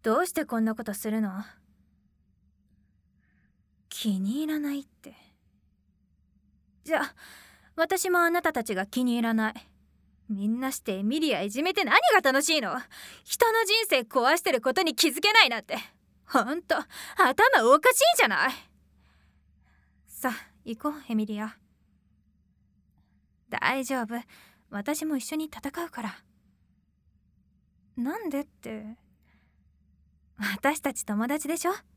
どうしてこんなことするの？気に入らないって。じゃあ私もあなたたちが気に入らない。みんなしてエミリアいじめて何が楽しいの？人の人生壊してることに気づけないなんてほんと頭おかしいじゃない。さあ行こうエミリア。大丈夫、私も一緒に戦うから。なんでって、私たち友達でしょ。